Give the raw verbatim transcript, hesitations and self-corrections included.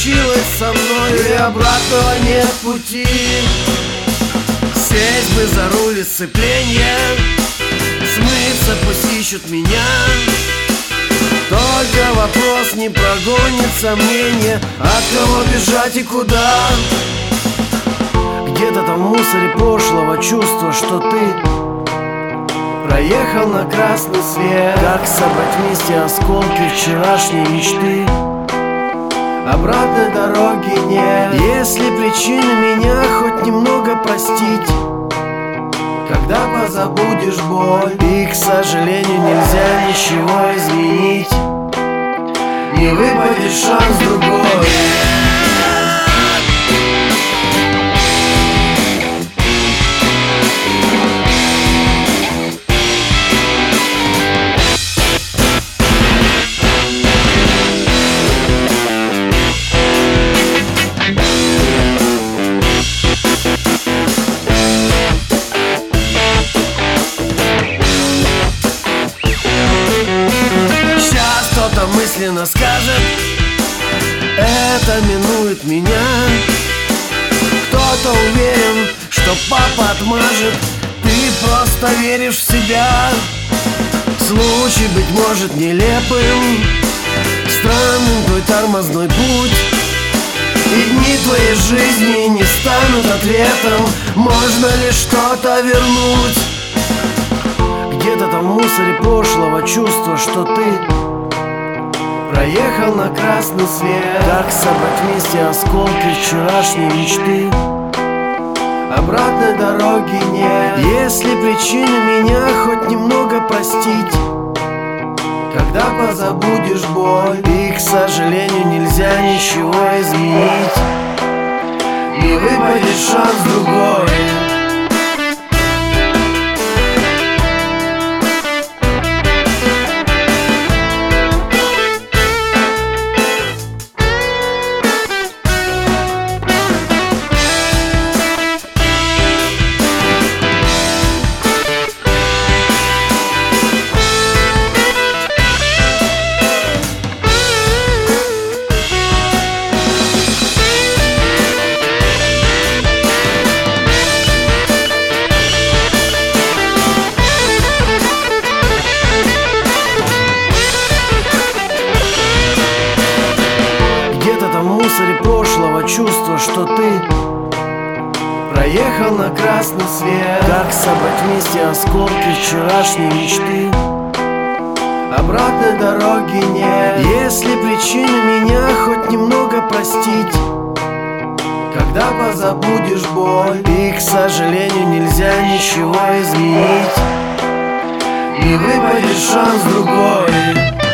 случилось со мной, и обратного нет пути. Сесть бы за руль сцепления, смыться пусть ищут меня. Только вопрос, не прогонит сомнения, от кого бежать и куда. Где-то там в мусоре прошлого чувство, что ты проехал на красный свет. Как собрать вместе осколки вчерашней мечты? Обратной дороги нет. Если причина меня хоть немного простить, когда позабудешь боль, и, к сожалению, нельзя ничего изменить, не выпадет шанс другой. Мысленно скажет: это минует меня. Кто-то уверен, что папа отмажет. Ты просто веришь в себя. Случай, быть может, нелепым, странным твой тормозной путь, и дни твоей жизни не станут ответом. Можно ли что-то вернуть? Где-то там в мусоре прошлого чувство, что ты проехал на красный свет. Как собрать вместе осколки вчерашней мечты? Обратной дороги нет. Если причина меня хоть немного простить, когда позабудешь боль, и, к сожалению, нельзя ничего изменить, не выпадет шанс другой. Прошлого чувство, что ты проехал на красный свет. Как собрать вместе осколки вчерашней мечты? Обратной дороги нет. Если причина меня хоть немного простить, когда позабудешь боль, и, к сожалению, нельзя ничего изменить, не выпадет шанс другой.